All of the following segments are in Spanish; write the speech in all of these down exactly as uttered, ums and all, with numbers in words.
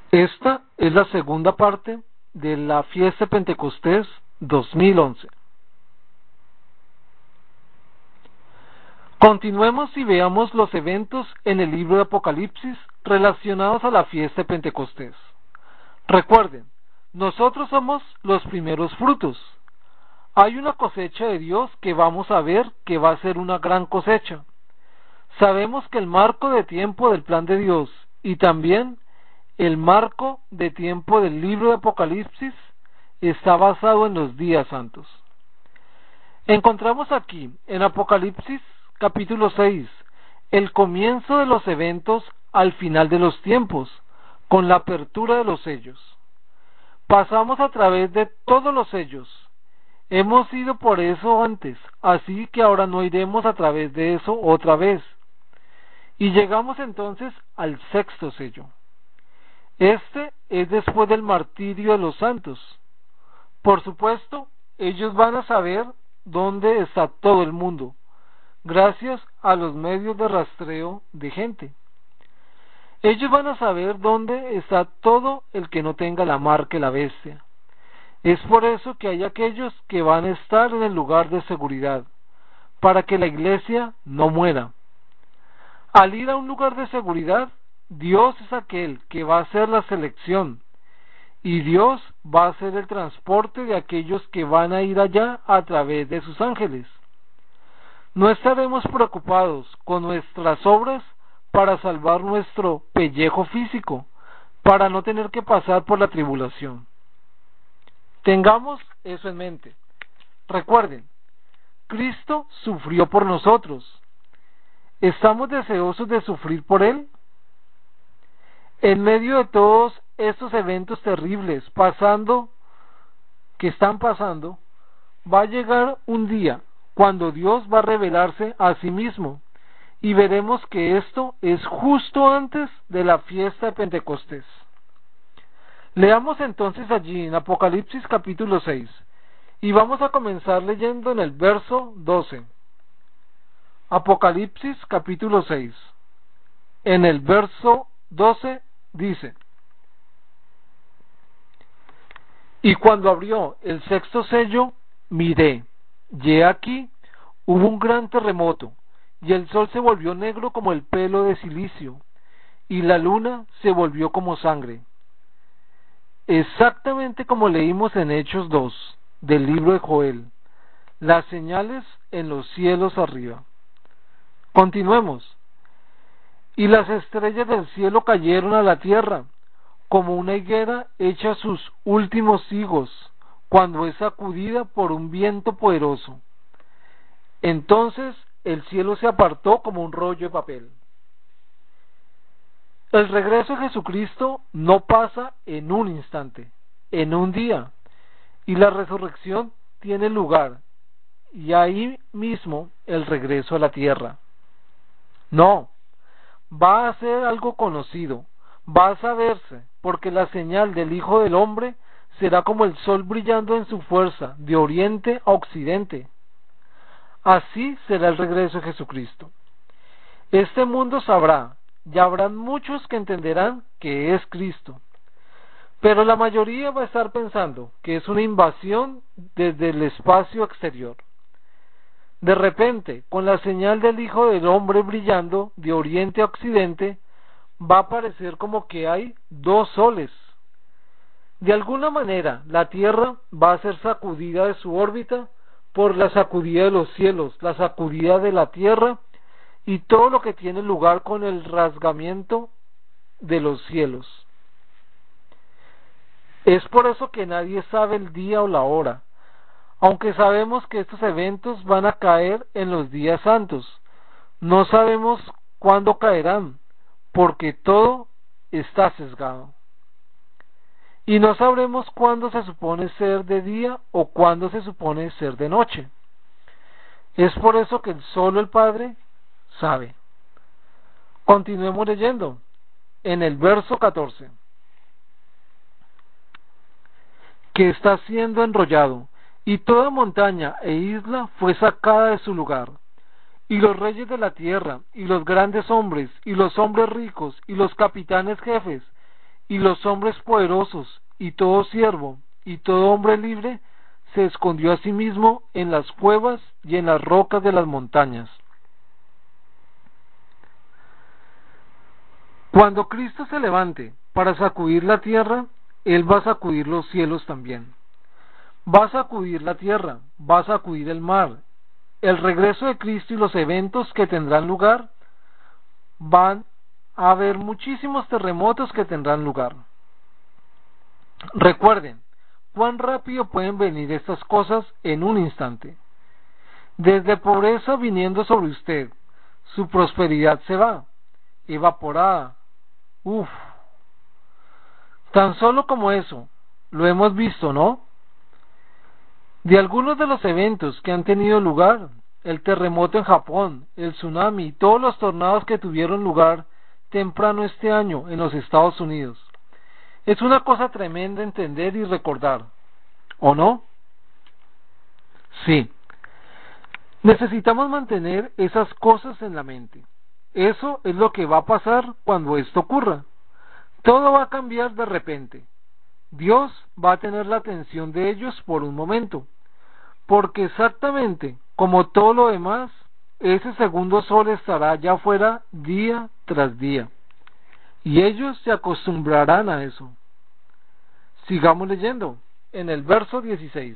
Esta es la segunda parte de la fiesta de Pentecostés dos mil once. Continuemos y veamos los eventos en el libro de Apocalipsis relacionados a la fiesta de Pentecostés. Recuerden, nosotros somos los primeros frutos. Hay una cosecha de Dios que vamos a ver que va a ser una gran cosecha. Sabemos que el marco de tiempo del plan de Dios y también el marco de tiempo del libro de Apocalipsis está basado en los días santos. Encontramos aquí en Apocalipsis capítulo seis el comienzo de los eventos al final de los tiempos, con la apertura de los sellos. Pasamos a través de todos los sellos. Hemos ido por eso antes, así que ahora no iremos a través de eso otra vez. Y llegamos entonces al sexto sello. Este es después del martirio de los santos. Por supuesto, ellos van a saber dónde está todo el mundo, gracias a los medios de rastreo de gente. Ellos van a saber dónde está todo el que no tenga la marca de la bestia. Es por eso que hay aquellos que van a estar en el lugar de seguridad, para que la iglesia no muera. Al ir a un lugar de seguridad, Dios es aquel que va a hacer la selección, y Dios va a hacer el transporte de aquellos que van a ir allá a través de sus ángeles. No estaremos preocupados con nuestras obras para salvar nuestro pellejo físico, para no tener que pasar por la tribulación. Tengamos eso en mente. Recuerden, Cristo sufrió por nosotros. ¿Estamos deseosos de sufrir por Él? En medio de todos estos eventos terribles pasando, que están pasando, va a llegar un día cuando Dios va a revelarse a sí mismo, y veremos que esto es justo antes de la fiesta de Pentecostés. Leamos entonces allí en Apocalipsis capítulo seis, y vamos a comenzar leyendo en el verso doce. Apocalipsis capítulo seis, en el verso doce dice: Y cuando abrió el sexto sello, miré, y he aquí, hubo un gran terremoto, y el sol se volvió negro como el pelo de silicio, y la luna se volvió como sangre. Exactamente como leímos en Hechos dos, del libro de Joel, las señales en los cielos arriba. Continuemos. Y las estrellas del cielo cayeron a la tierra, como una higuera echa sus últimos higos, cuando es sacudida por un viento poderoso. Entonces el cielo se apartó como un rollo de papel. El regreso de Jesucristo no pasa en un instante, en un día, y la resurrección tiene lugar, y ahí mismo el regreso a la tierra. No, va a ser algo conocido, va a saberse, porque la señal del Hijo del Hombre será como el sol brillando en su fuerza, de oriente a occidente. Así será el regreso de Jesucristo. Este mundo sabrá, y habrán muchos que entenderán que es Cristo. Pero la mayoría va a estar pensando que es una invasión desde el espacio exterior. De repente, con la señal del Hijo del Hombre brillando de oriente a occidente, va a parecer como que hay dos soles. De alguna manera, la Tierra va a ser sacudida de su órbita por la sacudida de los cielos, la sacudida de la Tierra y todo lo que tiene lugar con el rasgamiento de los cielos. Es por eso que nadie sabe el día o la hora, aunque sabemos que estos eventos van a caer en los días santos. No sabemos cuándo caerán, porque todo está sesgado. Y no sabremos cuándo se supone ser de día o cuándo se supone ser de noche. Es por eso que solo el Padre sabe. Continuemos leyendo en el verso catorce. Que está siendo enrollado, y toda montaña e isla fue sacada de su lugar, y los reyes de la tierra, y los grandes hombres, y los hombres ricos, y los capitanes jefes, Y los hombres poderosos, y todo siervo, y todo hombre libre, se escondió a sí mismo en las cuevas y en las rocas de las montañas. Cuando Cristo se levante para sacudir la tierra, Él va a sacudir los cielos también. Va a sacudir la tierra, va a sacudir el mar. El regreso de Cristo y los eventos que tendrán lugar, van a haber muchísimos terremotos que tendrán lugar. Recuerden, cuán rápido pueden venir estas cosas en un instante. Desde pobreza viniendo sobre usted, su prosperidad se va, evaporada. Uf, tan solo como eso, lo hemos visto, ¿no? De algunos de los eventos que han tenido lugar, el terremoto en Japón, el tsunami y todos los tornados que tuvieron lugar temprano este año en los Estados Unidos. Es una cosa tremenda entender y recordar, ¿o no? Sí. Necesitamos mantener esas cosas en la mente. Eso es lo que va a pasar cuando esto ocurra. Todo va a cambiar de repente. Dios va a tener la atención de ellos por un momento, porque exactamente como todo lo demás, ese segundo sol estará allá afuera día tras día, y ellos se acostumbrarán a eso. Sigamos leyendo en el verso dieciséis.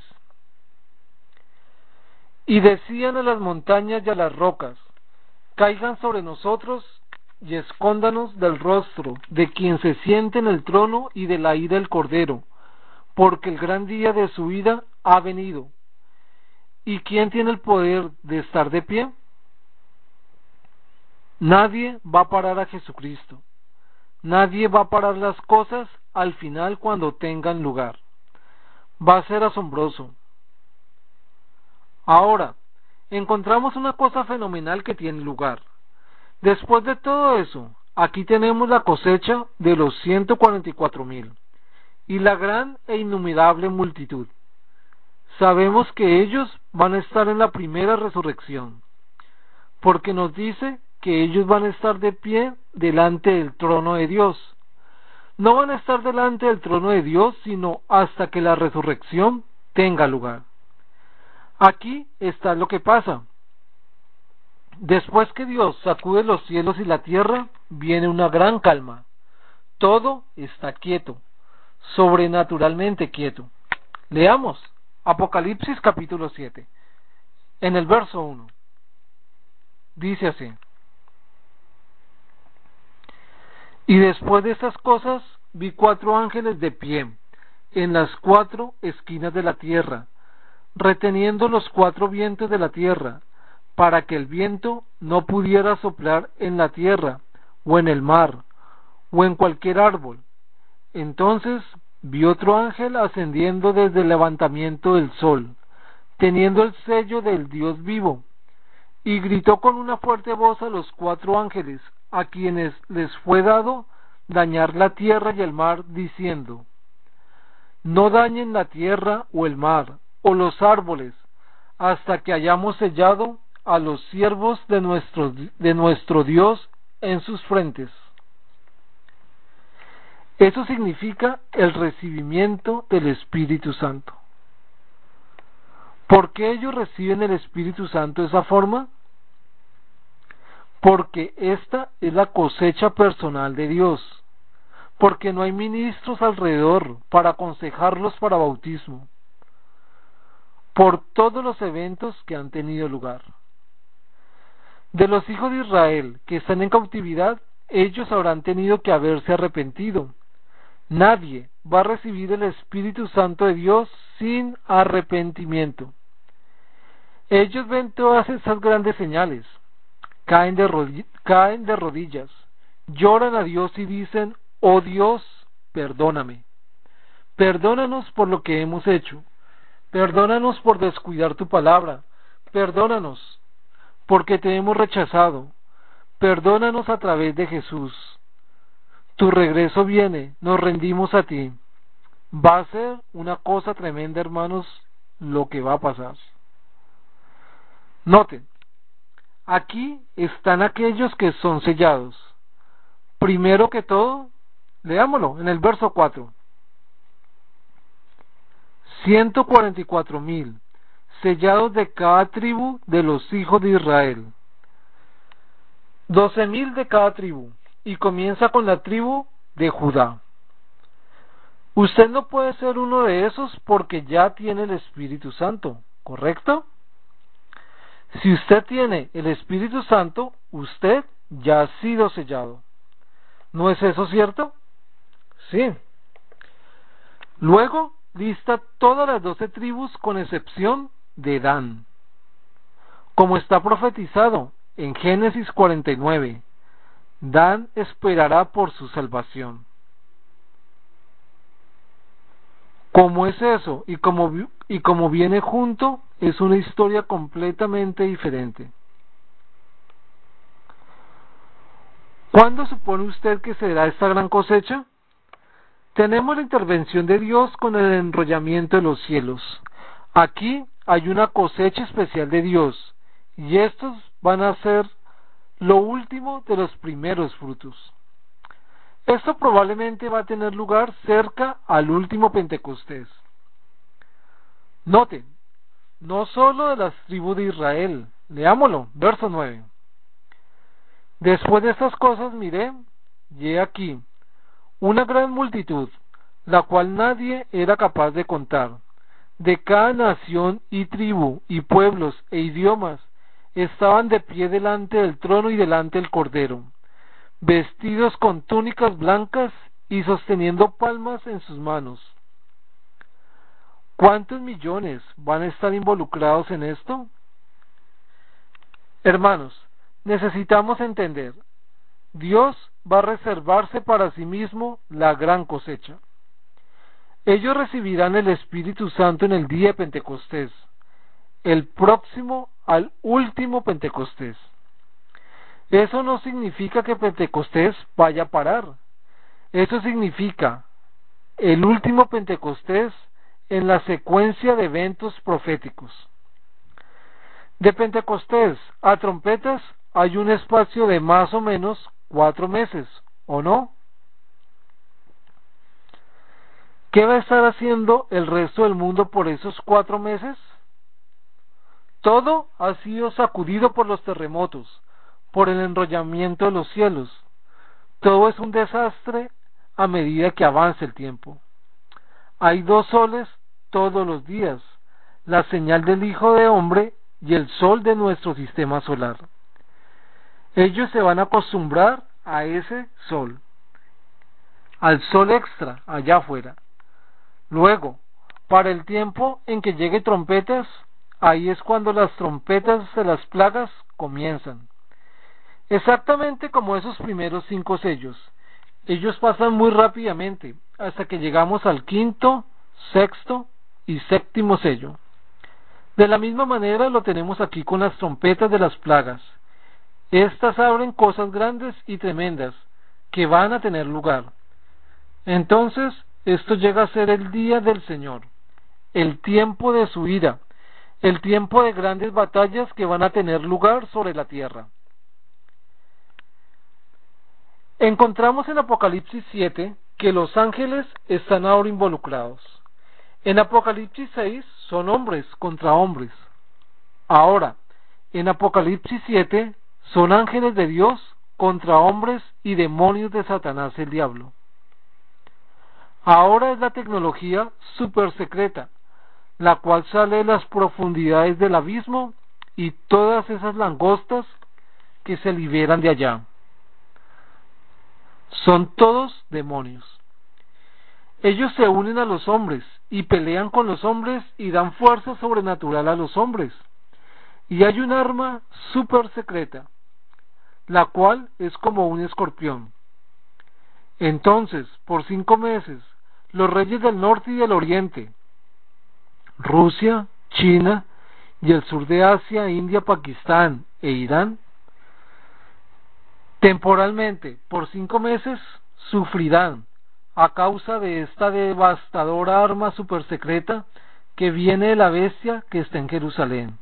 Y decían a las montañas y a las rocas, caigan sobre nosotros y escóndanos del rostro de quien se siente en el trono y de la ira del Cordero, porque el gran día de su ira ha venido. ¿Y quién tiene el poder de estar de pie? Nadie va a parar a Jesucristo. Nadie va a parar las cosas al final cuando tengan lugar. Va a ser asombroso. Ahora, encontramos una cosa fenomenal que tiene lugar. Después de todo eso, aquí tenemos la cosecha de los ciento cuarenta y cuatro mil y la gran e innumerable multitud. Sabemos que ellos van a estar en la primera resurrección, porque nos dice que ellos van a estar de pie delante del trono de Dios. No van a estar delante del trono de Dios, sino hasta que la resurrección tenga lugar. Aquí está lo que pasa. Después que Dios sacude los cielos y la tierra, viene una gran calma. Todo está quieto, sobrenaturalmente quieto. Leamos Apocalipsis capítulo siete, en el verso uno. Dice así: Y después de estas cosas vi cuatro ángeles de pie en las cuatro esquinas de la tierra, reteniendo los cuatro vientos de la tierra, para que el viento no pudiera soplar en la tierra, o en el mar, o en cualquier árbol. Entonces vi otro ángel ascendiendo desde el levantamiento del sol, teniendo el sello del Dios vivo, y gritó con una fuerte voz a los cuatro ángeles, a quienes les fue dado dañar la tierra y el mar, diciendo: No dañen la tierra o el mar, o los árboles, hasta que hayamos sellado a los siervos de nuestro, de nuestro Dios en sus frentes. Eso significa el recibimiento del Espíritu Santo. ¿Por qué ellos reciben el Espíritu Santo de esa forma? Porque esta es la cosecha personal de Dios, porque no hay ministros alrededor para aconsejarlos para bautismo, por todos los eventos que han tenido lugar. De los hijos de Israel que están en cautividad, ellos habrán tenido que haberse arrepentido. Nadie va a recibir el Espíritu Santo de Dios sin arrepentimiento. Ellos ven todas esas grandes señales, caen de, rodi- caen de rodillas, lloran a Dios y dicen: Oh Dios, perdóname. Perdónanos por lo que hemos hecho. Perdónanos por descuidar tu palabra. Perdónanos porque te hemos rechazado. Perdónanos a través de Jesús. Tu regreso viene, nos rendimos a ti. Va a ser una cosa tremenda, hermanos, lo que va a pasar. Noten, aquí están aquellos que son sellados. Primero que todo, Leámoslo en el verso cuatro. ciento cuarenta y cuatro mil, sellados de cada tribu de los hijos de Israel. doce mil de cada tribu, y comienza con la tribu de Judá. Usted no puede ser uno de esos porque ya tiene el Espíritu Santo, ¿correcto? Si usted tiene el Espíritu Santo, usted ya ha sido sellado. ¿No es eso cierto? Sí. Luego lista todas las doce tribus con excepción de Dan. Como está profetizado en Génesis cuarenta y nueve, Dan esperará por su salvación. ¿Cómo es eso? Y como, y como viene junto, es una historia completamente diferente. ¿Cuándo supone usted que será esta gran cosecha? Tenemos la intervención de Dios con el enrollamiento de los cielos. Aquí hay una cosecha especial de Dios, y estos van a ser lo último de los primeros frutos. Esto probablemente va a tener lugar cerca al último Pentecostés. Noten, no solo de las tribus de Israel. Leámoslo, verso nueve. Después de estas cosas miré, y he aquí, una gran multitud, la cual nadie era capaz de contar, de cada nación y tribu y pueblos e idiomas, estaban de pie delante del trono y delante del Cordero, vestidos con túnicas blancas y sosteniendo palmas en sus manos. ¿Cuántos millones van a estar involucrados en esto? Hermanos, necesitamos entender, Dios va a reservarse para sí mismo la gran cosecha. Ellos recibirán el Espíritu Santo en el día de Pentecostés, el próximo al último Pentecostés. Eso no significa que Pentecostés vaya a parar. Eso significa el último Pentecostés en la secuencia de eventos proféticos. De Pentecostés a trompetas hay un espacio de más o menos cuatro meses, ¿o no? ¿Qué va a estar haciendo el resto del mundo por esos cuatro meses? Todo ha sido sacudido por los terremotos, por el enrollamiento de los cielos. Todo es un desastre a medida que avanza el tiempo. Hay dos soles todos los días, la señal del Hijo de Hombre y el sol de nuestro sistema solar. Ellos se van a acostumbrar a ese sol, al sol extra allá afuera. Luego, para el tiempo en que llegue trompetas, ahí es cuando las trompetas de las plagas comienzan. Exactamente como esos primeros cinco sellos. Ellos pasan muy rápidamente hasta que llegamos al quinto, sexto y séptimo sello. De la misma manera lo tenemos aquí con las trompetas de las plagas. Estas abren cosas grandes y tremendas que van a tener lugar. Entonces, esto llega a ser el día del Señor, el tiempo de su ira, el tiempo de grandes batallas que van a tener lugar sobre la tierra. Encontramos en Apocalipsis siete que los ángeles están ahora involucrados. En Apocalipsis seis son hombres contra hombres. Ahora, en Apocalipsis siete son ángeles de Dios contra hombres y demonios de Satanás el diablo. Ahora es la tecnología super secreta, la cual sale de las profundidades del abismo y todas esas langostas que se liberan de allá. Son todos demonios. Ellos se unen a los hombres y pelean con los hombres y dan fuerza sobrenatural a los hombres. Y hay un arma super secreta, la cual es como un escorpión. Entonces, por cinco meses, los reyes del norte y del oriente, Rusia, China y el sur de Asia, India, Pakistán e Irán, temporalmente, por cinco meses, sufrirán a causa de esta devastadora arma supersecreta que viene de la bestia que está en Jerusalén.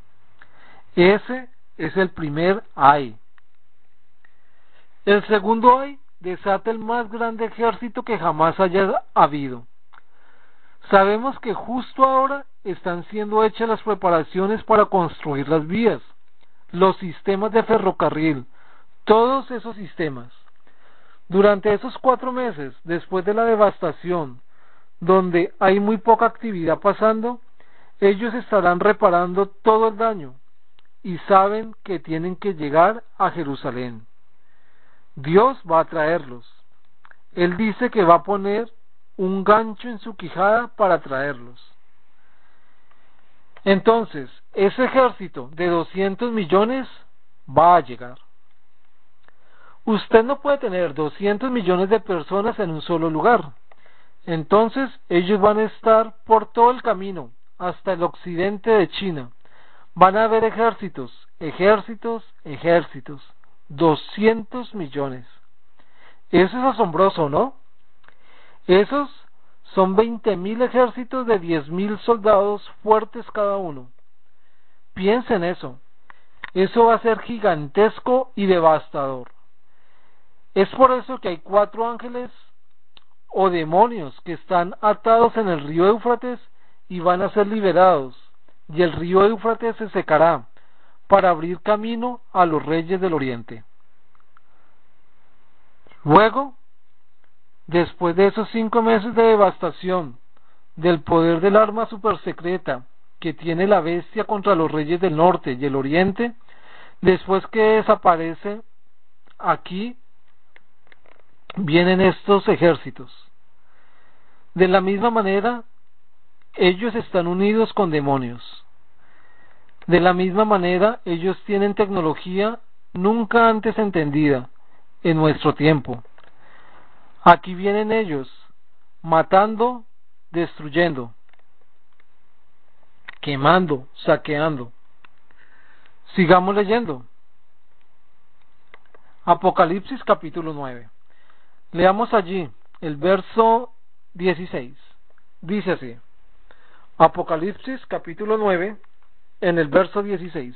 Ese es el primer ay. El segundo ay desata el más grande ejército que jamás haya habido. Sabemos que justo ahora están siendo hechas las preparaciones para construir las vías, los sistemas de ferrocarril, todos esos sistemas. Durante esos cuatro meses, después de la devastación, donde hay muy poca actividad pasando, ellos estarán reparando todo el daño y saben que tienen que llegar a Jerusalén. Dios va a traerlos. Él dice que va a poner un gancho en su quijada para traerlos. Entonces, ese ejército de doscientos millones va a llegar. Usted no puede tener doscientos millones de personas en un solo lugar. Entonces, ellos van a estar por todo el camino, hasta el occidente de China. Van a haber ejércitos, ejércitos, ejércitos. doscientos millones. Eso es asombroso, ¿no? Esos son veinte mil ejércitos de diez mil soldados fuertes cada uno. Piensa en eso. Eso va a ser gigantesco y devastador. Es por eso que hay cuatro ángeles o demonios que están atados en el río Éufrates y van a ser liberados, y el río Éufrates se secará para abrir camino a los reyes del oriente. Luego, después de esos cinco meses de devastación, del poder del arma supersecreta que tiene la bestia contra los reyes del norte y el oriente, después que desaparece aquí, vienen estos ejércitos. De la misma manera, ellos están unidos con demonios. De la misma manera, ellos tienen tecnología nunca antes entendida en nuestro tiempo. Aquí vienen ellos, matando, destruyendo, quemando, saqueando. Sigamos leyendo. Apocalipsis capítulo nueve. Leamos allí el verso dieciséis. Dice así. Apocalipsis capítulo nueve, en el verso dieciséis.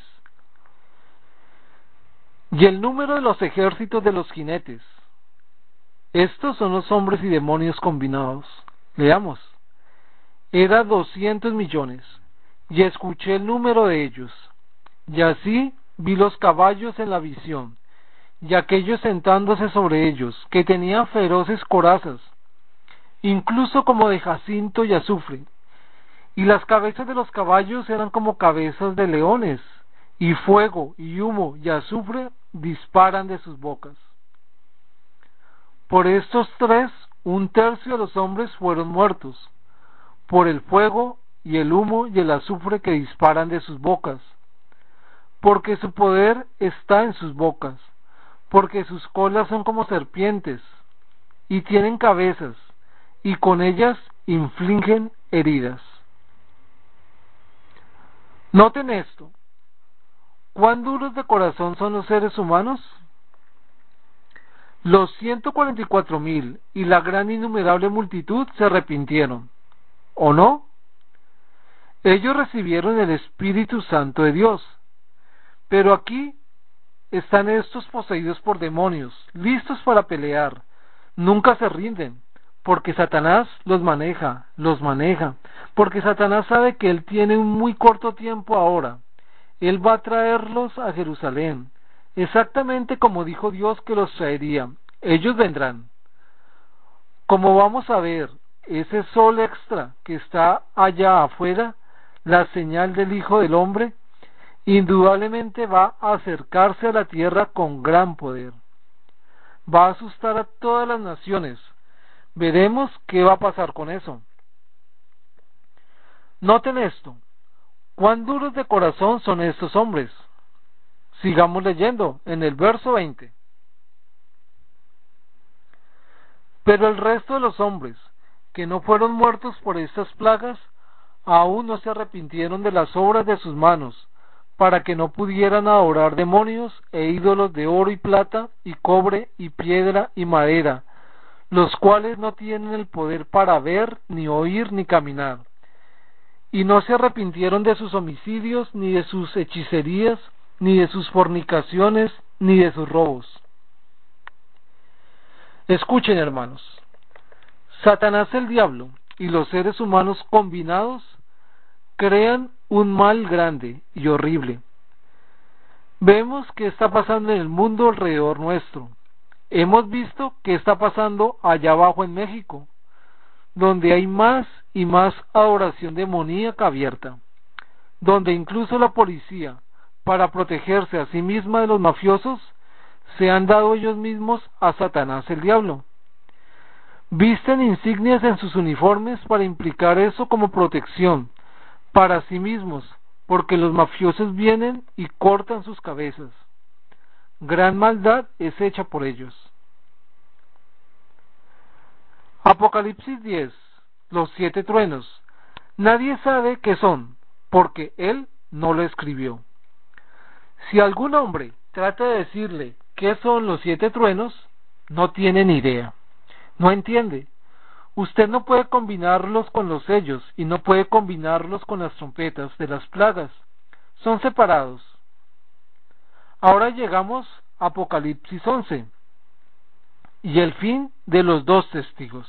Y el número de los ejércitos de los jinetes. Estos son los hombres y demonios combinados. Leamos. Era doscientos millones, y escuché el número de ellos. Y así vi los caballos en la visión, y aquellos sentándose sobre ellos, que tenían feroces corazas, incluso como de jacinto y azufre, y las cabezas de los caballos eran como cabezas de leones, y fuego, y humo, y azufre disparan de sus bocas. Por estos tres, un tercio de los hombres fueron muertos, por el fuego, y el humo, y el azufre que disparan de sus bocas, porque su poder está en sus bocas, porque sus colas son como serpientes, y tienen cabezas, y con ellas infligen heridas. Noten esto. ¿Cuán duros de corazón son los seres humanos? Los ciento cuarenta y cuatro mil y la gran innumerable multitud se arrepintieron, ¿o no? Ellos recibieron el Espíritu Santo de Dios, pero aquí están estos poseídos por demonios, listos para pelear, nunca se rinden, porque Satanás los maneja, los maneja, porque Satanás sabe que él tiene un muy corto tiempo ahora. Él va a traerlos a Jerusalén, exactamente como dijo Dios que los traería. Ellos vendrán. Como vamos a ver, ese sol extra que está allá afuera, la señal del Hijo del Hombre, indudablemente va a acercarse a la tierra con gran poder. Va a asustar a todas las naciones. Veremos qué va a pasar con eso. Noten esto. ¿Cuán duros de corazón son estos hombres? Sigamos leyendo en el verso veinte. Pero el resto de los hombres que no fueron muertos por estas plagas, aún no se arrepintieron de las obras de sus manos, para que no pudieran adorar demonios e ídolos de oro y plata y cobre y piedra y madera, los cuales no tienen el poder para ver, ni oír, ni caminar. Y no se arrepintieron de sus homicidios, ni de sus hechicerías, ni de sus fornicaciones, ni de sus robos. Escuchen, hermanos, Satanás el diablo y los seres humanos combinados crean un mal grande y horrible. Vemos qué está pasando en el mundo alrededor nuestro. Hemos visto qué está pasando allá abajo en México, donde hay más y más adoración demoníaca abierta, donde incluso la policía, para protegerse a sí misma de los mafiosos, se han dado ellos mismos a Satanás el diablo. Visten insignias en sus uniformes para implicar eso como protección para sí mismos, porque los mafiosos vienen y cortan sus cabezas. Gran maldad es hecha por ellos. Apocalipsis diez. Los siete truenos. Nadie sabe qué son, porque él no lo escribió. Si algún hombre trata de decirle qué son los siete truenos, no tiene ni idea. No entiende. Usted no puede combinarlos con los sellos y no puede combinarlos con las trompetas de las plagas. Son separados. Ahora llegamos a Apocalipsis once y el fin de los dos testigos.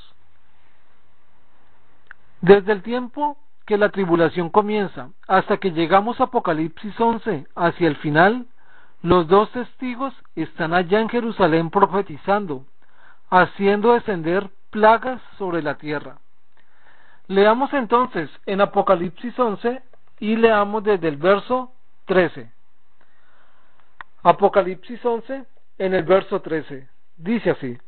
Desde el tiempo que la tribulación comienza hasta que llegamos a Apocalipsis once hacia el final, los dos testigos están allá en Jerusalén profetizando, haciendo descender plagas sobre la tierra. Leamos entonces en Apocalipsis once y leamos desde el verso trece. Apocalipsis once en el verso trece. Dice así: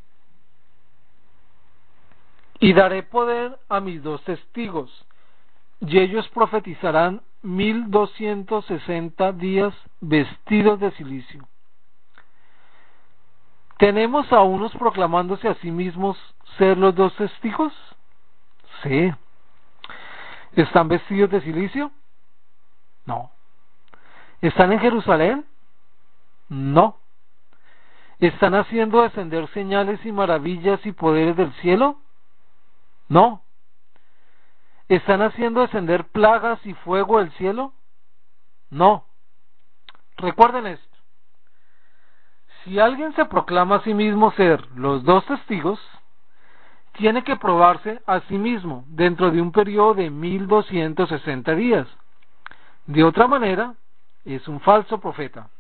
Y daré poder a mis dos testigos, y ellos profetizarán mil doscientos sesenta días vestidos de cilicio. ¿Tenemos a unos proclamándose a sí mismos ser los dos testigos? Sí. ¿Están vestidos de cilicio? No. ¿Están en Jerusalén? No. ¿Están haciendo descender señales y maravillas y poderes del cielo? No. ¿Están haciendo descender plagas y fuego del cielo? No. Recuerden esto. Si alguien se proclama a sí mismo ser los dos testigos, tiene que probarse a sí mismo dentro de un periodo de mil doscientos sesenta días. De otra manera, es un falso profeta.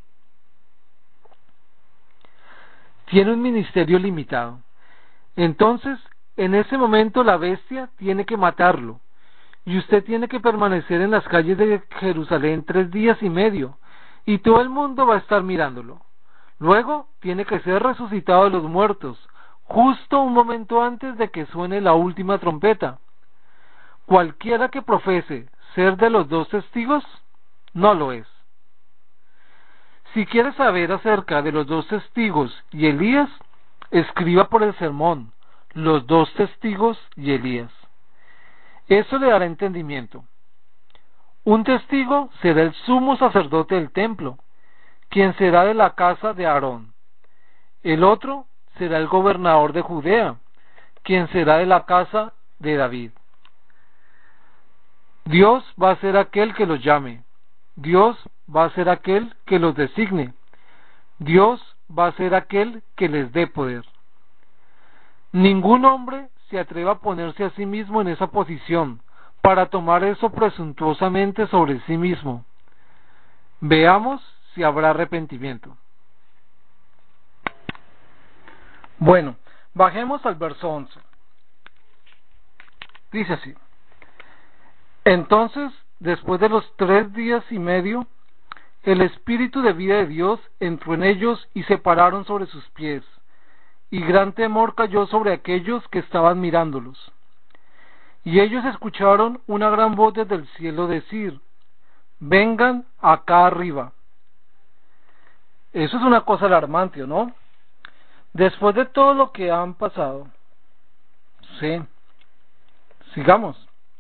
Tiene un ministerio limitado. Entonces, en ese momento la bestia tiene que matarlo, y usted tiene que permanecer en las calles de Jerusalén tres días y medio, y todo el mundo va a estar mirándolo. Luego tiene que ser resucitado de los muertos, justo un momento antes de que suene la última trompeta. Cualquiera que profese ser de los dos testigos, no lo es. Si quiere saber acerca de los dos testigos y Elías, escriba por el sermón, Los dos testigos y Elías. Eso le dará entendimiento. Un testigo será el sumo sacerdote del templo, quien será de la casa de Aarón. El otro será el gobernador de Judea, quien será de la casa de David. Dios va a ser aquel que los llame. Dios va a ser aquel que los designe. Dios va a ser aquel que les dé poder. Ningún hombre se atreva a ponerse a sí mismo en esa posición para tomar eso presuntuosamente sobre sí mismo. Veamos si habrá arrepentimiento. Bueno, bajemos al verso once. Dice así: Entonces, después de los tres días y medio, el Espíritu de vida de Dios entró en ellos y se pararon sobre sus pies, y gran temor cayó sobre aquellos que estaban mirándolos. Y ellos escucharon una gran voz desde el cielo decir: vengan acá arriba. Eso es una cosa alarmante, ¿no? Después de todo lo que han pasado. Sí. Sigamos.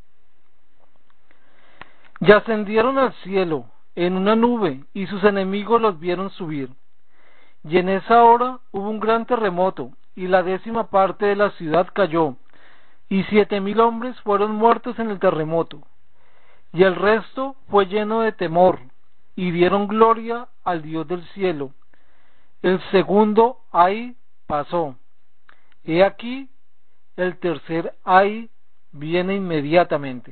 Y ascendieron al cielo en una nube, y sus enemigos los vieron subir. Y en esa hora hubo un gran terremoto, y la décima parte de la ciudad cayó, y siete mil hombres fueron muertos en el terremoto. Y el resto fue lleno de temor, y dieron gloria al Dios del cielo. El segundo ay pasó. He aquí, el tercer ay viene inmediatamente.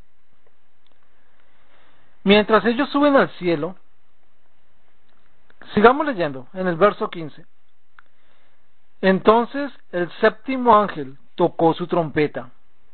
Mientras ellos suben al cielo, sigamos leyendo en el verso quince. Entonces el séptimo ángel tocó su trompeta.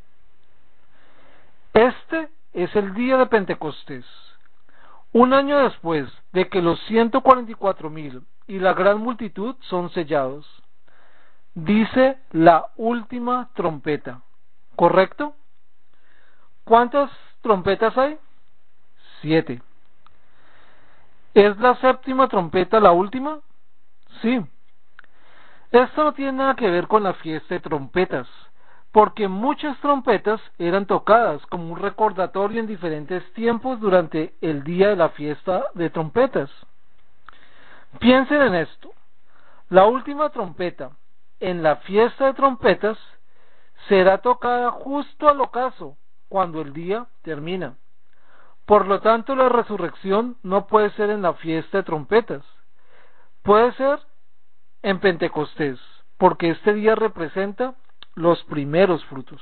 Este es el día de Pentecostés, un año después de que los ciento cuarenta y cuatro mil y la gran multitud son sellados. Dice la última trompeta, ¿correcto? ¿Cuántas trompetas hay? Siete. ¿Es la séptima trompeta la última? Sí. Esto no tiene nada que ver con la fiesta de trompetas, porque muchas trompetas eran tocadas como un recordatorio en diferentes tiempos durante el día de la fiesta de trompetas. Piensen en esto. La última trompeta en la fiesta de trompetas será tocada justo al ocaso, cuando el día termina. Por lo tanto, la resurrección no puede ser en la fiesta de trompetas. Puede ser en Pentecostés, porque este día representa los primeros frutos.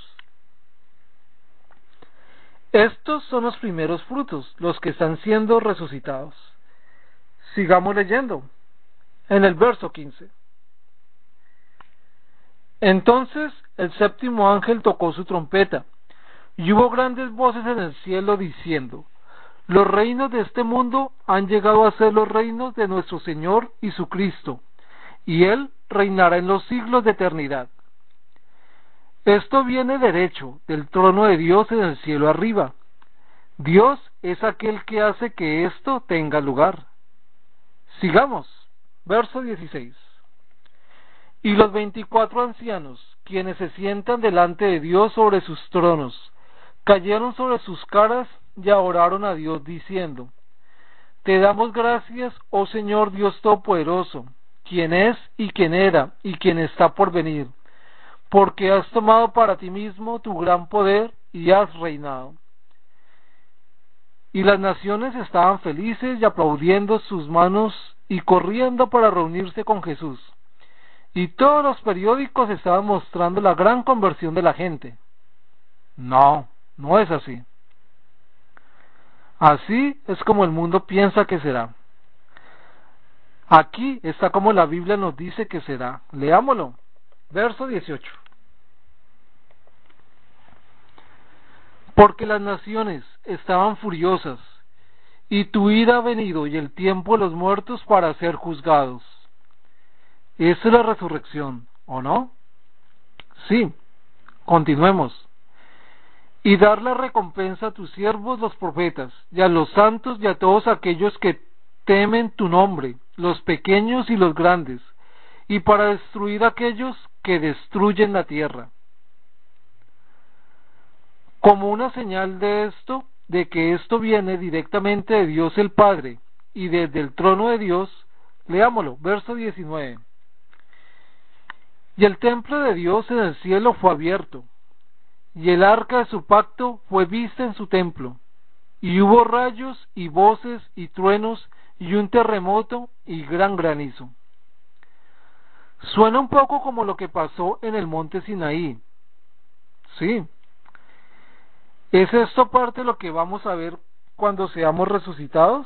Estos son los primeros frutos, los que están siendo resucitados. Sigamos leyendo en el verso quince. Entonces el séptimo ángel tocó su trompeta, y hubo grandes voces en el cielo diciendo: los reinos de este mundo han llegado a ser los reinos de nuestro Señor y su Cristo, y Él reinará en los siglos de eternidad. Esto viene derecho del trono de Dios en el cielo arriba. Dios es aquel que hace que esto tenga lugar. Sigamos, verso dieciséis. Y los veinticuatro ancianos, quienes se sientan delante de Dios sobre sus tronos, cayeron sobre sus caras y oraron a Dios diciendo: te damos gracias, oh Señor Dios Todopoderoso, quien es y quien era y quien está por venir, porque has tomado para ti mismo tu gran poder y has reinado. Y las naciones estaban felices y aplaudiendo sus manos y corriendo para reunirse con Jesús. Y todos los periódicos estaban mostrando la gran conversión de la gente. No, no es así. Así es como el mundo piensa que será. Aquí está como la Biblia nos dice que será. Leámoslo. Verso dieciocho. Porque las naciones estaban furiosas, y tu ira ha venido y el tiempo de los muertos para ser juzgados. Esa es la resurrección, ¿o no? Sí. Continuemos. Y dar la recompensa a tus siervos los profetas, y a los santos y a todos aquellos que temen tu nombre, los pequeños y los grandes, y para destruir a aquellos que destruyen la tierra. Como una señal de esto, de que esto viene directamente de Dios el Padre, y desde el trono de Dios, leámoslo, verso diecinueve. Y el templo de Dios en el cielo fue abierto, y el arca de su pacto fue vista en su templo, y hubo rayos y voces y truenos y un terremoto y gran granizo. Suena un poco como lo que pasó en el monte Sinaí. Sí. ¿Es esto parte de lo que vamos a ver cuando seamos resucitados?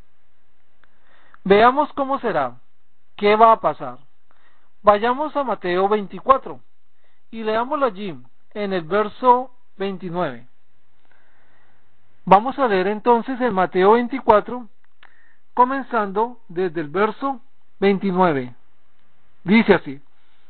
Veamos cómo será. ¿Qué va a pasar? Vayamos a Mateo veinticuatro y leámoslo allí en el verso veintinueve. Vamos a leer entonces en Mateo veinticuatro, comenzando desde el verso veintinueve. Dice así: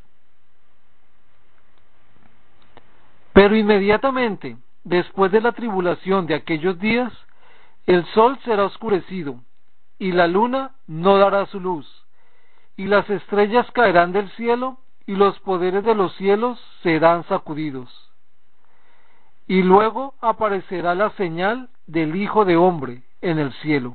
pero inmediatamente después de la tribulación de aquellos días, el sol será oscurecido, y la luna no dará su luz, y las estrellas caerán del cielo, y los poderes de los cielos serán sacudidos. Y luego aparecerá la señal del Hijo de Hombre en el cielo.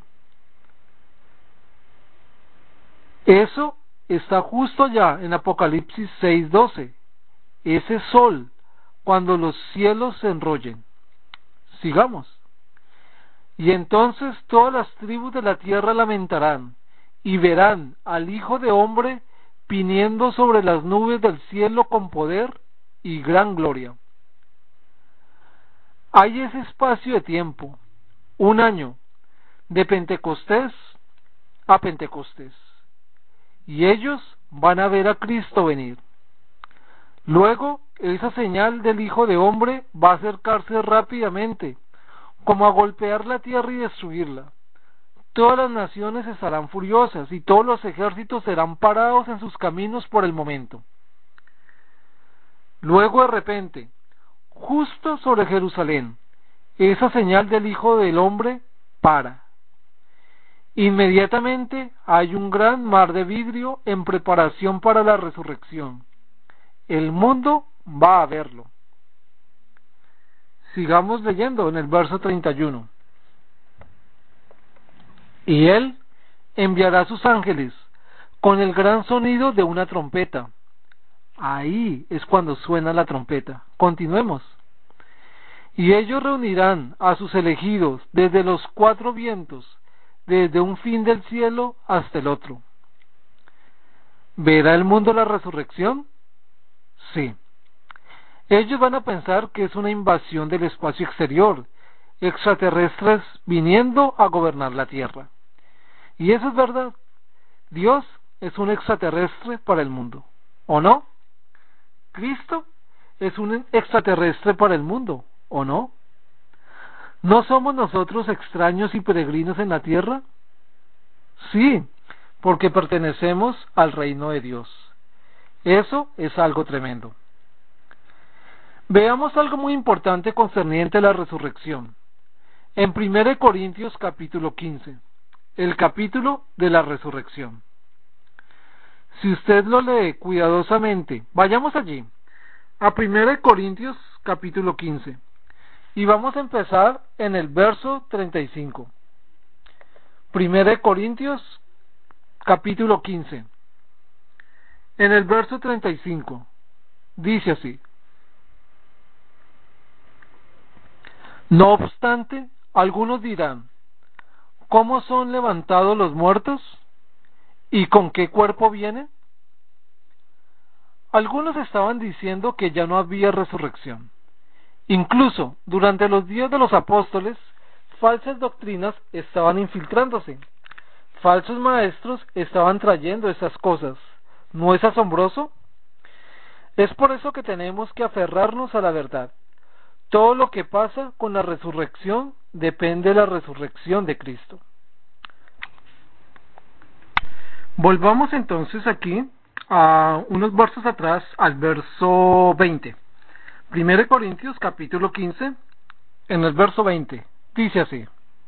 Eso está justo allá en Apocalipsis seis doce. Ese sol, cuando los cielos se enrollen. Sigamos. Y entonces todas las tribus de la tierra lamentarán, y verán al Hijo de Hombre viniendo sobre las nubes del cielo con poder y gran gloria. Hay ese espacio de tiempo, un año, de Pentecostés a Pentecostés, y ellos van a ver a Cristo venir. Luego, esa señal del Hijo de Hombre va a acercarse rápidamente, como a golpear la tierra y destruirla. Todas las naciones estarán furiosas y todos los ejércitos serán parados en sus caminos por el momento. Luego, de repente, justo sobre Jerusalén, esa señal del Hijo del Hombre para. Inmediatamente hay un gran mar de vidrio en preparación para la resurrección. El mundo va a verlo. Sigamos leyendo en el verso treinta y uno. Y él enviará a sus ángeles con el gran sonido de una trompeta. Ahí es cuando suena la trompeta. Continuemos. Y ellos reunirán a sus elegidos desde los cuatro vientos, desde un fin del cielo hasta el otro. ¿Verá el mundo la resurrección? Sí. Ellos van a pensar que es una invasión del espacio exterior, extraterrestres viniendo a gobernar la Tierra. Y eso es verdad. Dios es un extraterrestre para el mundo, ¿o no? Cristo es un extraterrestre para el mundo, ¿o no? ¿No somos nosotros extraños y peregrinos en la Tierra? Sí, porque pertenecemos al reino de Dios. Eso es algo tremendo. Veamos algo muy importante concerniente a la resurrección. En primera de Corintios capítulo quince, el capítulo de la resurrección. Si usted lo lee cuidadosamente, vayamos allí, a primera de Corintios capítulo quince, y vamos a empezar en el verso treinta y cinco. primera de Corintios capítulo quince, en el verso treinta y cinco, dice así: No obstante, algunos dirán, ¿cómo son levantados los muertos? ¿Y con qué cuerpo vienen? Algunos estaban diciendo que ya no había resurrección. Incluso durante los días de los apóstoles, falsas doctrinas estaban infiltrándose. Falsos maestros estaban trayendo esas cosas. ¿No es asombroso? Es por eso que tenemos que aferrarnos a la verdad. Todo lo que pasa con la resurrección depende de la resurrección de Cristo. Volvamos entonces aquí a unos versos atrás, al verso veinte. primera de Corintios capítulo quince, en el verso veinte, dice así: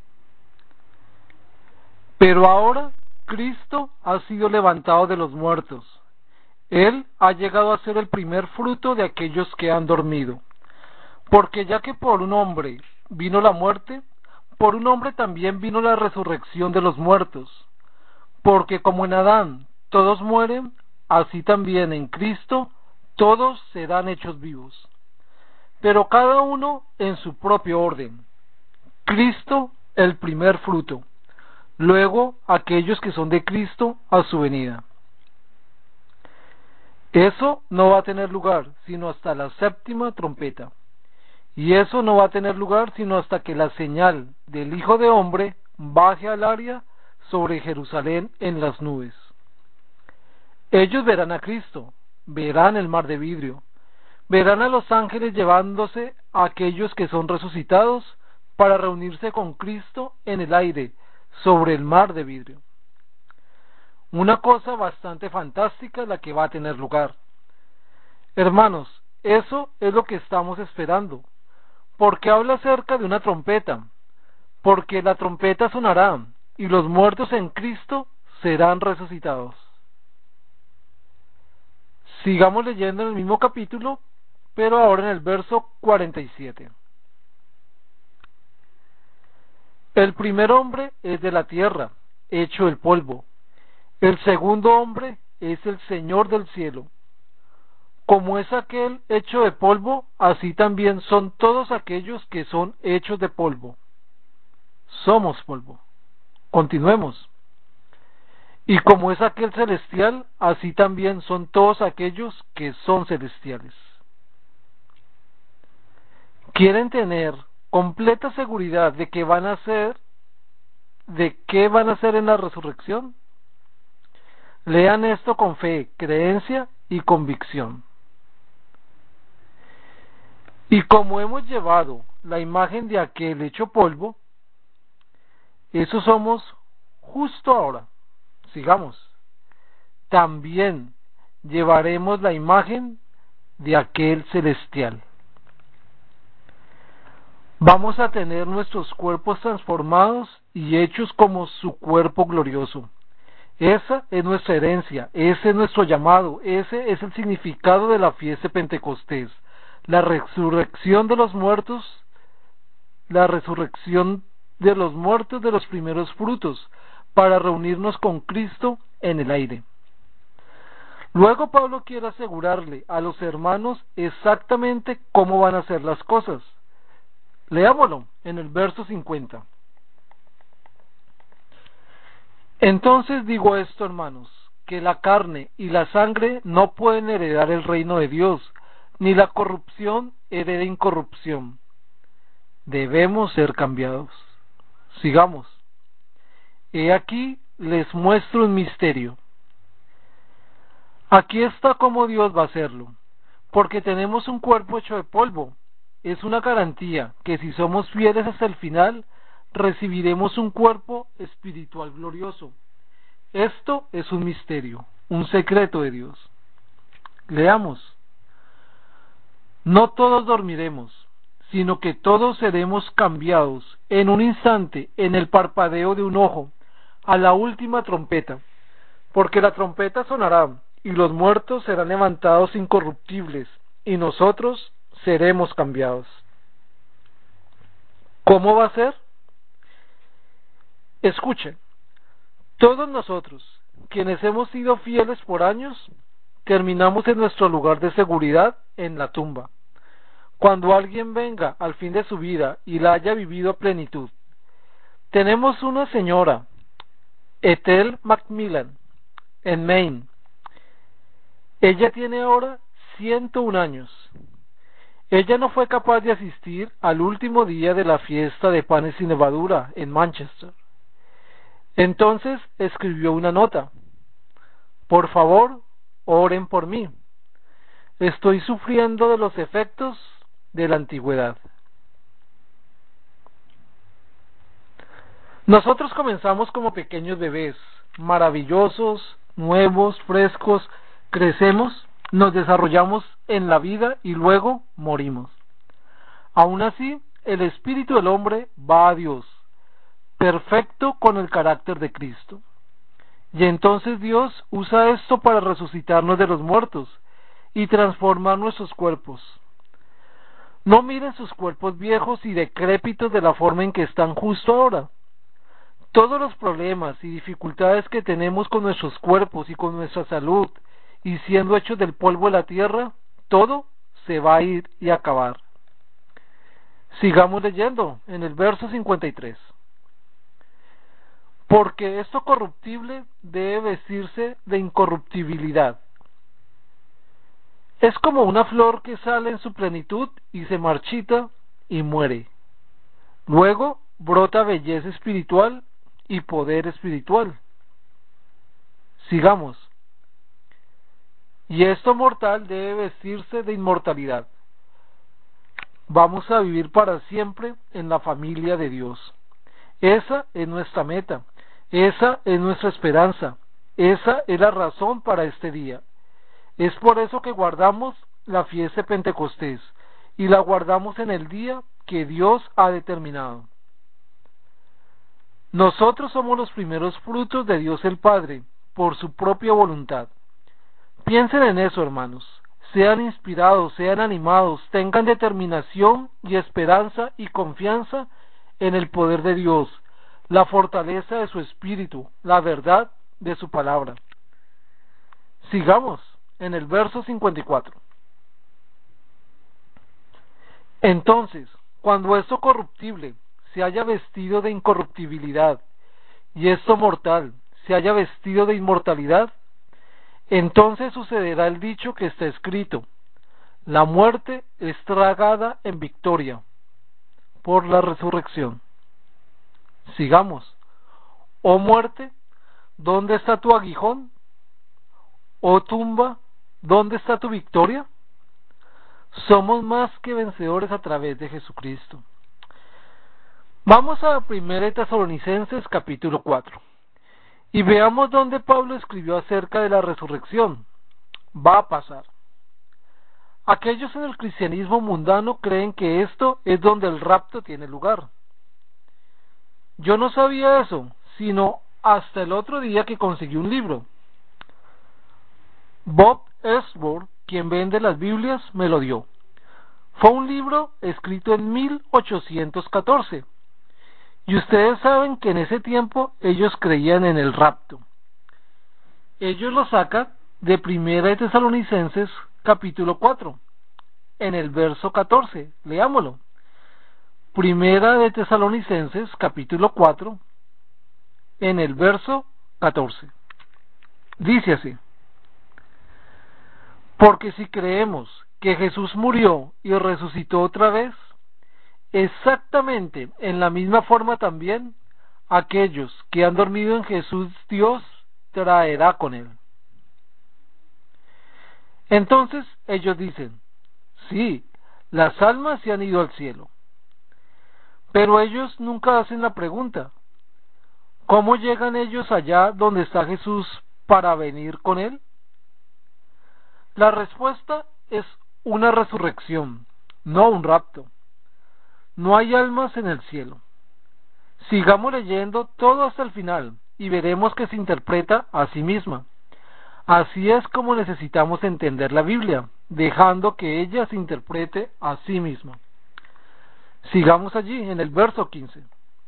Pero ahora Cristo ha sido levantado de los muertos. Él ha llegado a ser el primer fruto de aquellos que han dormido. Porque ya que por un hombre vino la muerte, por un hombre también vino la resurrección de los muertos. Porque como en Adán todos mueren, así también en Cristo todos serán hechos vivos. Pero cada uno en su propio orden. Cristo el primer fruto, luego aquellos que son de Cristo a su venida. Eso no va a tener lugar sino hasta la séptima trompeta. Y eso no va a tener lugar sino hasta que la señal del Hijo de Hombre baje al área sobre Jerusalén en las nubes. Ellos verán a Cristo, verán el mar de vidrio, verán a los ángeles llevándose a aquellos que son resucitados para reunirse con Cristo en el aire sobre el mar de vidrio. Una cosa bastante fantástica la que va a tener lugar. Hermanos, eso es lo que estamos esperando. Porque habla acerca de una trompeta, porque la trompeta sonará y los muertos en Cristo serán resucitados. Sigamos leyendo en el mismo capítulo, pero ahora en el verso cuarenta y siete. El primer hombre es de la tierra, hecho el polvo. El segundo hombre es el Señor del cielo. Como es aquel hecho de polvo, así también son todos aquellos que son hechos de polvo. Somos polvo. Continuemos. Y como es aquel celestial, así también son todos aquellos que son celestiales. ¿Quieren tener completa seguridad de que van a ser, de qué van a ser en la resurrección? Lean esto con fe, creencia y convicción. Y como hemos llevado la imagen de aquel hecho polvo, eso somos justo ahora. Sigamos. También llevaremos la imagen de aquel celestial. Vamos a tener nuestros cuerpos transformados y hechos como su cuerpo glorioso. Esa es nuestra herencia, ese es nuestro llamado, ese es el significado de la fiesta de Pentecostés, la resurrección de los muertos, la resurrección de los muertos de los primeros frutos, para reunirnos con Cristo en el aire. Luego Pablo quiere asegurarle a los hermanos exactamente cómo van a ser las cosas. Leámoslo en el verso cincuenta. Entonces digo esto, hermanos, que la carne y la sangre no pueden heredar el reino de Dios, ni la corrupción hereda incorrupción. Debemos ser cambiados. Sigamos. He aquí les muestro un misterio. Aquí está cómo Dios va a hacerlo, porque tenemos un cuerpo hecho de polvo. Es una garantía que si somos fieles hasta el final, recibiremos un cuerpo espiritual glorioso. Esto es un misterio, un secreto de Dios. Leamos. No todos dormiremos, sino que todos seremos cambiados en un instante, en el parpadeo de un ojo, a la última trompeta, porque la trompeta sonará, y los muertos serán levantados incorruptibles, y nosotros seremos cambiados. ¿Cómo va a ser? Escuchen, todos nosotros, quienes hemos sido fieles por años, terminamos en nuestro lugar de seguridad en la tumba. Cuando alguien venga al fin de su vida y la haya vivido a plenitud, tenemos una señora, Ethel Macmillan, en Maine. Ella tiene ahora ciento un años. Ella no fue capaz de asistir al último día de la fiesta de panes sin levadura en Manchester. Entonces escribió una nota. Por favor, oren por mí. Estoy sufriendo de los efectos de la antigüedad. Nosotros comenzamos como pequeños bebés, maravillosos, nuevos, frescos, crecemos, nos desarrollamos en la vida y luego morimos. Aún así, el espíritu del hombre va a Dios, perfecto con el carácter de Cristo. Y entonces Dios usa esto para resucitarnos de los muertos y transformar nuestros cuerpos. No miren sus cuerpos viejos y decrépitos de la forma en que están justo ahora. Todos los problemas y dificultades que tenemos con nuestros cuerpos y con nuestra salud, y siendo hechos del polvo de la tierra, todo se va a ir y acabar. Sigamos leyendo en el verso cincuenta y tres. Porque esto corruptible debe vestirse de incorruptibilidad. Es como una flor que sale en su plenitud y se marchita y muere. Luego brota belleza espiritual y poder espiritual. Sigamos. Y esto mortal debe vestirse de inmortalidad. Vamos a vivir para siempre en la familia de Dios. Esa es nuestra meta. Esa es nuestra esperanza. Esa es la razón para este día. Es por eso que guardamos la fiesta de Pentecostés y la guardamos en el día que Dios ha determinado. Nosotros somos los primeros frutos de Dios el Padre, por su propia voluntad. Piensen en eso, hermanos. Sean inspirados, sean animados, tengan determinación y esperanza y confianza en el poder de Dios, la fortaleza de su espíritu, la verdad de su palabra. Sigamos en el verso cincuenta y cuatro. Entonces, cuando esto corruptible se haya vestido de incorruptibilidad, y esto mortal se haya vestido de inmortalidad, entonces sucederá el dicho que está escrito: la muerte es tragada en victoria por la resurrección. Sigamos. Oh muerte, ¿dónde está tu aguijón? Oh tumba, ¿dónde está tu victoria? Somos más que vencedores a través de Jesucristo. Vamos a primera de Tesalonicenses capítulo cuatro y veamos dónde Pablo escribió acerca de la resurrección. Va a pasar. Aquellos en el cristianismo mundano creen que esto es donde el rapto tiene lugar. Yo no sabía eso, sino hasta el otro día que conseguí un libro. Bob Ellsworth, quien vende las Biblias, me lo dio. Fue un libro escrito en mil ochocientos catorce. Y ustedes saben que en ese tiempo ellos creían en el rapto. Ellos lo sacan de primera de Tesalonicenses capítulo cuatro, en el verso catorce. Leámoslo. Primera de Tesalonicenses capítulo cuatro, en el verso catorce. Dice así: porque si creemos que Jesús murió y resucitó otra vez, exactamente en la misma forma también aquellos que han dormido en Jesús, Dios traerá con él. Entonces ellos dicen: sí, las almas se han ido al cielo. Pero ellos nunca hacen la pregunta: ¿cómo llegan ellos allá donde está Jesús para venir con él? La respuesta es una resurrección, no un rapto. No hay almas en el cielo. Sigamos leyendo todo hasta el final y veremos que se interpreta a sí misma. Así es como necesitamos entender la Biblia, dejando que ella se interprete a sí misma. Sigamos allí en el verso quince.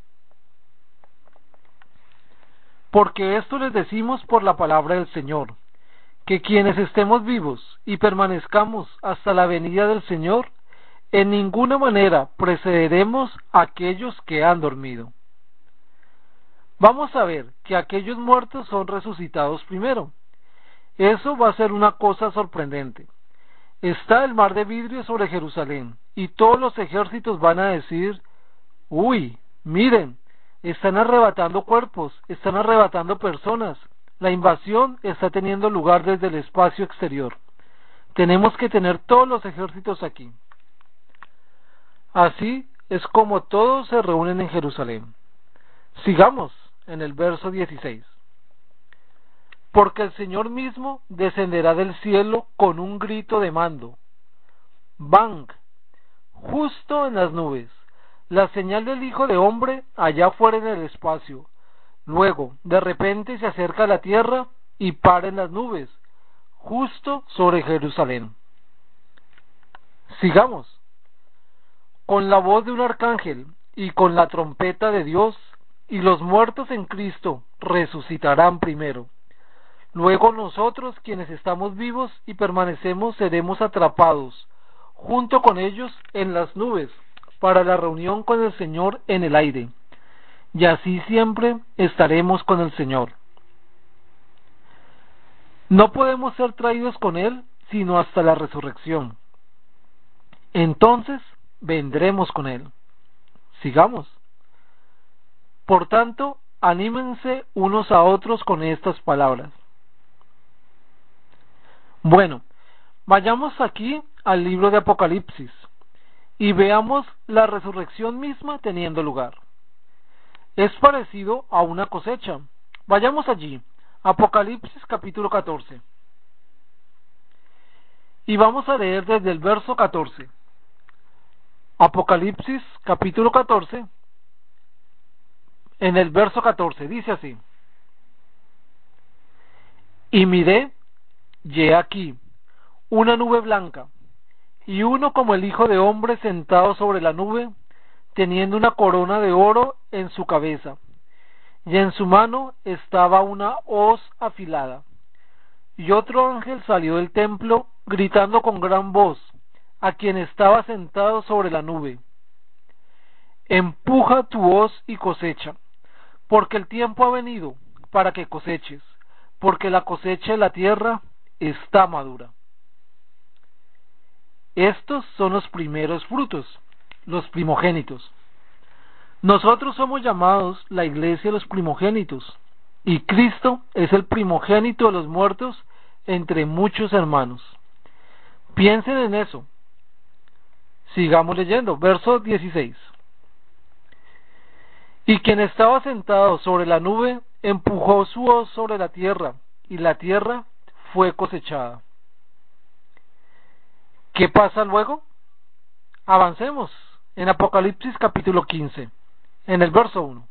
Porque esto les decimos por la palabra del Señor, que quienes estemos vivos y permanezcamos hasta la venida del Señor, en ninguna manera precederemos a aquellos que han dormido. Vamos a ver que aquellos muertos son resucitados primero. Eso va a ser una cosa sorprendente. Está el mar de vidrio sobre Jerusalén, y todos los ejércitos van a decir: uy, miren, están arrebatando cuerpos, están arrebatando personas. La invasión está teniendo lugar desde el espacio exterior. Tenemos que tener todos los ejércitos aquí. Así es como todos se reúnen en Jerusalén. Sigamos en el verso dieciséis. Porque el Señor mismo descenderá del cielo con un grito de mando. ¡Bang! Justo en las nubes. La señal del Hijo de Hombre allá fuera en el espacio. Luego, de repente se acerca a la tierra y para en las nubes, justo sobre Jerusalén. Sigamos. Con la voz de un arcángel y con la trompeta de Dios, y los muertos en Cristo resucitarán primero. Luego nosotros, quienes estamos vivos y permanecemos, seremos atrapados junto con ellos en las nubes para la reunión con el Señor en el aire. Y así siempre estaremos con el Señor. No podemos ser traídos con Él sino hasta la resurrección. Entonces vendremos con Él. Sigamos. Por tanto, anímense unos a otros con estas palabras. Bueno, vayamos aquí al libro de Apocalipsis y veamos la resurrección misma teniendo lugar. Es parecido a una cosecha. Vayamos allí, Apocalipsis capítulo catorce. Y vamos a leer desde el verso catorce. Apocalipsis capítulo catorce, en el verso catorce, dice así: y miré, y he aquí, una nube blanca, y uno como el Hijo de Hombre sentado sobre la nube, teniendo una corona de oro en su cabeza, y en su mano estaba una hoz afilada. Y otro ángel salió del templo, gritando con gran voz a quien estaba sentado sobre la nube: empuja tu hoz y cosecha, porque el tiempo ha venido, para que coseches, porque la cosecha de la tierra está madura. Estos son los primeros frutos, los primogénitos. Nosotros somos llamados la iglesia de los primogénitos, y Cristo es el primogénito de los muertos entre muchos hermanos. Piensen en eso. Sigamos leyendo, verso dieciséis. Y quien estaba sentado sobre la nube empujó su hoz sobre la tierra, y la tierra fue cosechada. ¿Qué pasa luego? Avancemos en Apocalipsis capítulo quince, en el verso uno.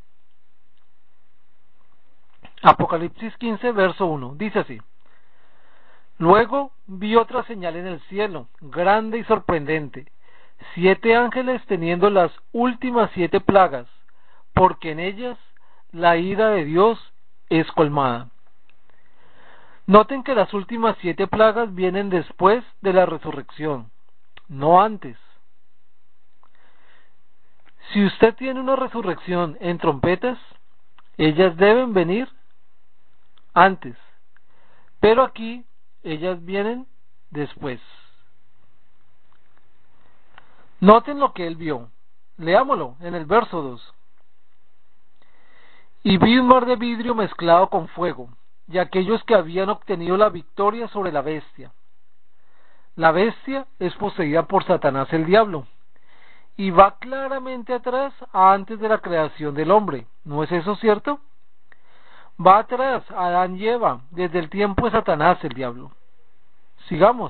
Apocalipsis quince, verso uno, dice así: Luego vi otra señal en el cielo, grande y sorprendente, siete ángeles teniendo las últimas siete plagas, porque en ellas la ira de Dios es colmada. Noten que las últimas siete plagas vienen después de la resurrección, no antes. Si usted tiene una resurrección en trompetas, ellas deben venir antes, pero aquí ellas vienen después. Noten lo que él vio. Leámoslo en el verso dos. Y vi un mar de vidrio mezclado con fuego, y aquellos que habían obtenido la victoria sobre la bestia. La bestia es poseída por Satanás el diablo, y va claramente atrás a antes de la creación del hombre. ¿No es eso cierto? Va atrás a Adán y Eva, desde el tiempo de Satanás el diablo. Sigamos.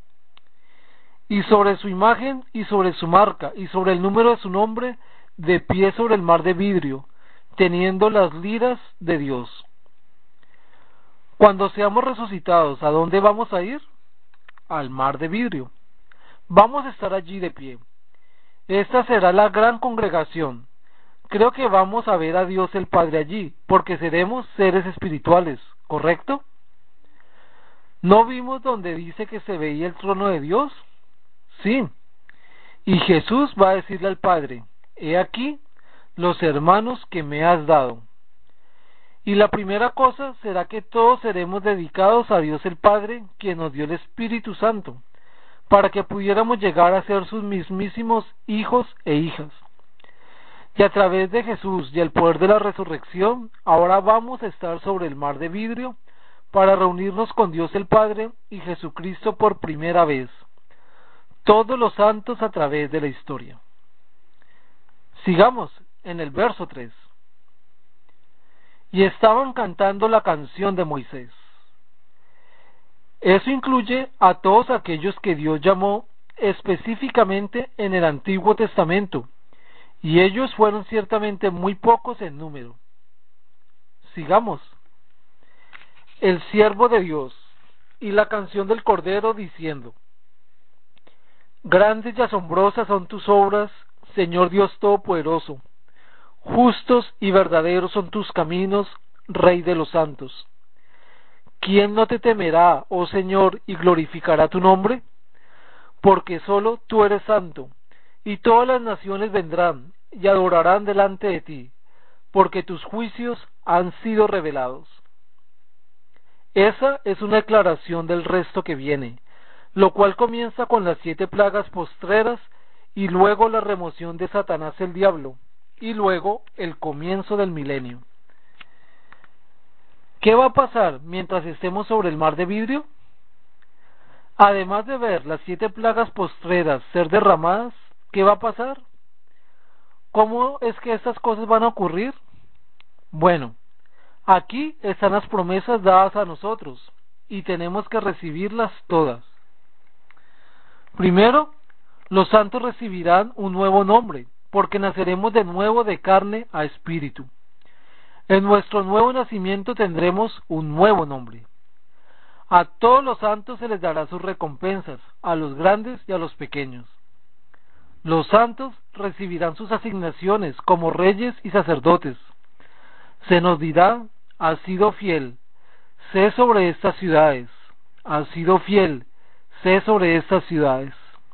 Y sobre su imagen, y sobre su marca, y sobre el número de su nombre, de pie sobre el mar de vidrio, teniendo las liras de Dios. Cuando seamos resucitados, ¿a dónde vamos a ir? Al mar de vidrio. Vamos a estar allí de pie. Esta será la gran congregación. Creo que vamos a ver a Dios el Padre allí, porque seremos seres espirituales, ¿correcto? ¿No vimos donde dice que se veía el trono de Dios? Sí. Y Jesús va a decirle al Padre: He aquí los hermanos que me has dado. Y la primera cosa será que todos seremos dedicados a Dios el Padre, quien nos dio el Espíritu Santo, para que pudiéramos llegar a ser sus mismísimos hijos e hijas. Y a través de Jesús y el poder de la resurrección, ahora vamos a estar sobre el mar de vidrio para reunirnos con Dios el Padre y Jesucristo por primera vez. Todos los santos a través de la historia. Sigamos en el verso tres. Y estaban cantando la canción de Moisés. Eso incluye a todos aquellos que Dios llamó específicamente en el Antiguo Testamento, y ellos fueron ciertamente muy pocos en número. Sigamos. El siervo de Dios y la canción del Cordero diciendo: Grandes y asombrosas son tus obras, Señor Dios Todopoderoso. Justos y verdaderos son tus caminos, Rey de los santos. ¿Quién no te temerá, oh Señor, y glorificará tu nombre? Porque solo tú eres santo, y todas las naciones vendrán y adorarán delante de ti, porque tus juicios han sido revelados. Esa es una declaración del resto que viene, lo cual comienza con las siete plagas postreras y luego la remoción de Satanás el diablo, y luego el comienzo del milenio. ¿Qué va a pasar mientras estemos sobre el mar de vidrio? Además de ver las siete plagas postreras ser derramadas, ¿qué va a pasar? ¿Cómo es que estas cosas van a ocurrir? Bueno, aquí están las promesas dadas a nosotros, y tenemos que recibirlas todas. Primero, los santos recibirán un nuevo nombre, porque naceremos de nuevo de carne a espíritu. En nuestro nuevo nacimiento tendremos un nuevo nombre. A todos los santos se les dará sus recompensas, a los grandes y a los pequeños. Los santos recibirán sus asignaciones como reyes y sacerdotes. Se nos dirá: has sido fiel, sé sobre estas ciudades. Has sido fiel, sé sobre estas ciudades.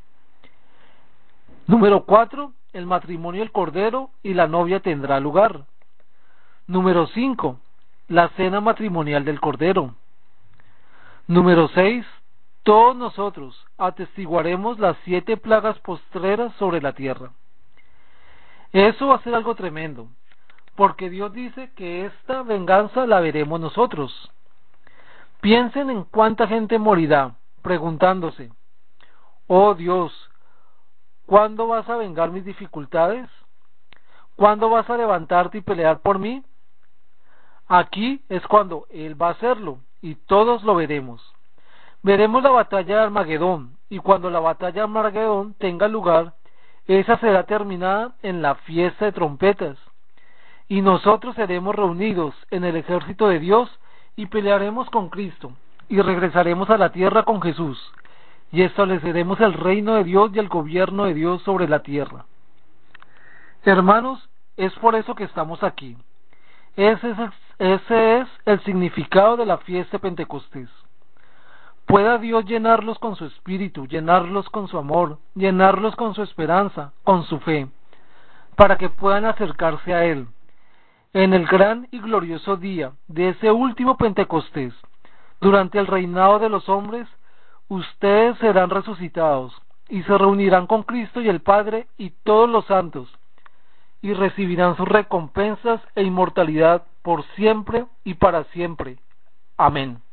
Número cuatro. El matrimonio del Cordero y la novia tendrá lugar. Número cinco. la cena matrimonial del Cordero. Número seis. Todos nosotros atestiguaremos las siete plagas postreras sobre la tierra. Eso va a ser algo tremendo, porque Dios dice que esta venganza la veremos nosotros. Piensen en cuánta gente morirá, preguntándose, oh Dios, ¿cuándo vas a vengar mis dificultades? ¿Cuándo vas a levantarte y pelear por mí? Aquí es cuando Él va a hacerlo, y todos lo veremos. Veremos la batalla de Armagedón, y cuando la batalla de Armagedón tenga lugar, esa será terminada en la fiesta de trompetas, y nosotros seremos reunidos en el ejército de Dios, y pelearemos con Cristo, y regresaremos a la tierra con Jesús, y estableceremos el reino de Dios y el gobierno de Dios sobre la tierra. Hermanos, es por eso que estamos aquí. Ese es el, ese es el significado de la fiesta de Pentecostés. Pueda Dios llenarlos con su espíritu, llenarlos con su amor, llenarlos con su esperanza, con su fe, para que puedan acercarse a Él. En el gran y glorioso día de ese último Pentecostés, durante el reinado de los hombres, ustedes serán resucitados y se reunirán con Cristo y el Padre y todos los santos, y recibirán sus recompensas e inmortalidad por siempre y para siempre. Amén.